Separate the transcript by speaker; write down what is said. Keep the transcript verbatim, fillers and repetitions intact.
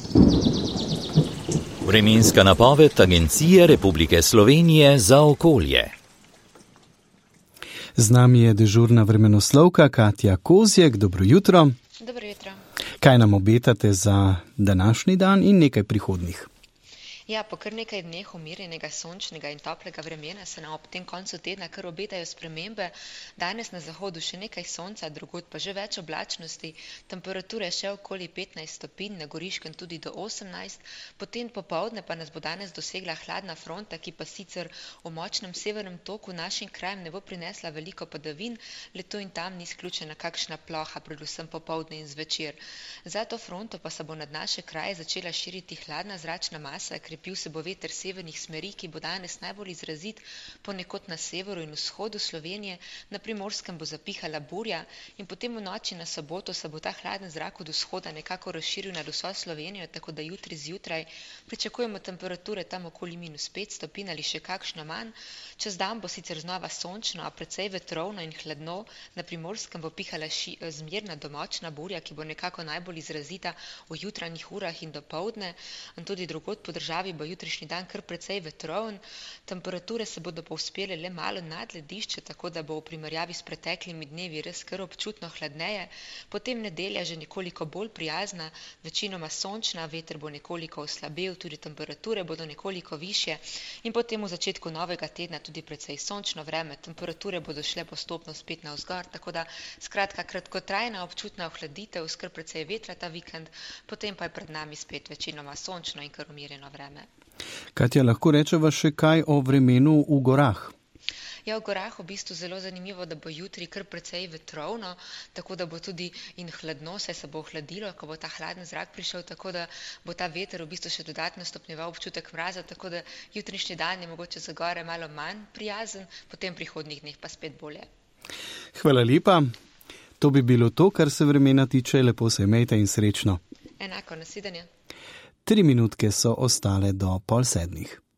Speaker 1: Vremenska napoved Agencije Republike Slovenije za okolje.
Speaker 2: Z nami je dežurna vremenoslovka Katja Kozjek. Dobro jutro.
Speaker 3: Dobro jutro.
Speaker 2: Kaj nam obetate za današnji dan in nekaj prihodnjih?
Speaker 3: Ja, po kar nekaj dneh umirjenega, sončnega in toplega vremena se nam ob tem koncu tedna kar obetajo spremembe. Danes na zahodu še nekaj sonca, drugod pa že več oblačnosti, temperature še okoli petnajst stopinj, na Goriškem tudi do osemnajst, potem popoldne pa nas bo danes dosegla hladna fronta, ki pa sicer v močnem severnem toku našim krajem ne bo prinesla veliko padavin, le tu in tam ni izključena kakšna ploha, predvsem popoldne in zvečer. Za to fronto pa se bo nad naše kraje začela širiti hladna zračna masa, krepil se bo veter severnih smeri, ki bo danes najbolj izrazit ponekod na severu in vzhodu Slovenije, na Primorskem bo zapihala burja in potem v noči na soboto se bo ta hladen zrak od vzhoda nekako razširil nad vso Slovenijo, tako da jutri zjutraj pričakujemo temperature tam okoli minus pet stopinj ali še kakšno manj. Čez dan bo sicer znova sončno, a precej vetrovno in hladno, na Primorskem bo pihala ši, zmerna domočna burja, ki bo nekako najbolj izrazita v jutranjih urah in dopoldne, in tudi drugod po državi bo jutrišnji dan kar precej vetroven. Temperature se bodo povzpele le malo nad ledišče, tako da bo v primerjavi s preteklimi dnevi res kar občutno hladneje. Potem nedelja že nekoliko bolj prijazna, večinoma sončna, veter bo nekoliko oslabel, tudi temperature bodo nekoliko višje in potem v začetku novega tedna tudi precej sončno vreme, temperature bodo šle postopno spet navzgor, tako da skratka kratkotrajna občutna ohladitev, skrb precej vetra ta vikend, potem pa je pred nami spet večinoma sončno in kar umirjeno vreme.
Speaker 2: Katja, lahko rečeva še kaj o vremenu v gorah?
Speaker 3: Ja, v gorah v bistvu zelo zanimivo, da bo jutri kar precej vetrovno, tako da bo tudi in hladno, saj se bo ohladilo, ko bo ta hladen zrak prišel, tako da bo ta veter v bistvu še dodatno stopnjeval občutek mraza, tako da jutrišnji dan je mogoče za gore malo manj prijazen, potem prihodnjih dneh pa spet bolje.
Speaker 2: Hvala lepa. To bi bilo to, kar se vremena tiče. Lepo se imejte in srečno.
Speaker 3: Enako, nasvidenje.
Speaker 2: Tri minutke so ostale do pol sedmih.